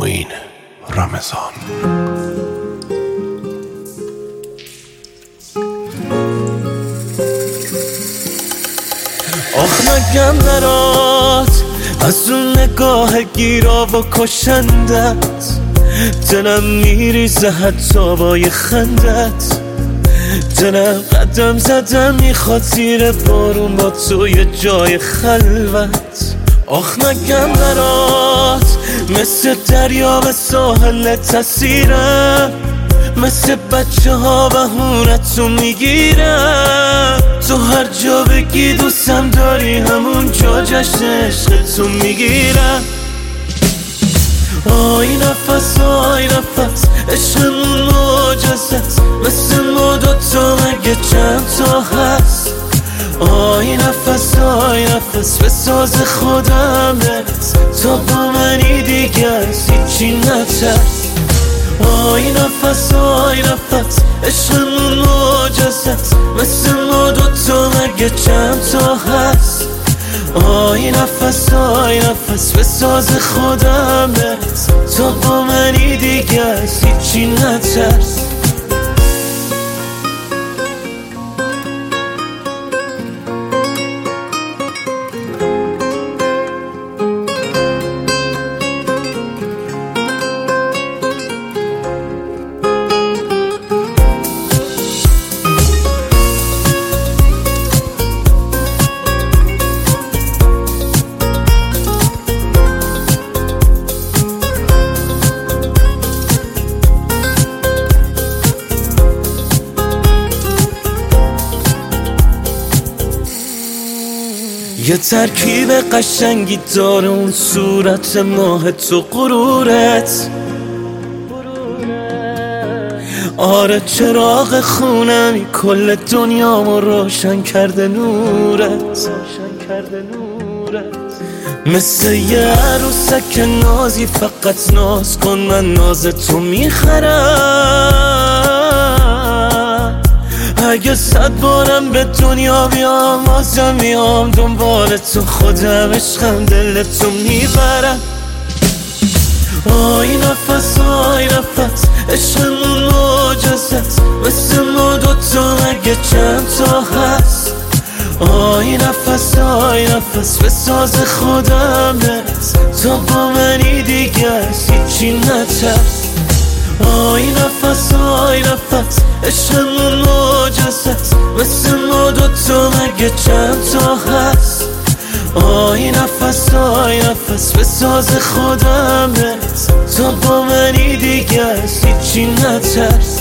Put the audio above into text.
آیین رمضان. آخ مگم برات از اون نگاه گیرا و کشندت دلم میریزه حتی با یه خندت. دلم قدم زدم میخواد زیر بارون با تو یه جای خلوت. آخ مگم برات مثل دریا به ساحل تسیرم، مثل بچه ها بهونتو میگیرم. تو هر جا بگی دوستم داری همون جا جشن عشقتو میگیرم. آی نفس آی نفس عشقمون معجزت، مثل ما دوتا مگه چند تا هست. آی نفس آی نفس به ساز خودم برس، تا با منی دیگه از هیچی نترس. آی نفس آی نفس عشقمون معجزت، مثل ما دوتا مگه چند تا هست. آی نفس آی نفس به ساز خودم برس، تا با منی دیگه از هیچی نترس. یه ترکیب قشنگی داره اون صورت ماه تو غرورت. آره چراغ خونمی کل دنیامو روشن کرده نورت. مثل یه عروسک نازی فقط ناز کن من ناز تو میخرم. اگه 100 بارم به دنیا بیام بازم میام دنبال تو، خودم عشقم دل تو میبرم. آی نفس آی نفس عشقمون معجزت، مثل ما دوتا مگه چند تا هست. آی نفس آی نفس به ساز خودم برس، تا با منی دیگه از هیچی نترس. آی نفس آی نفس عشقمون معجزت، مثل ما دوتا مگه چند تا هست. آی نفس آی نفس به ساز خودم برس، تا با منی دیگه از هیچی نترس.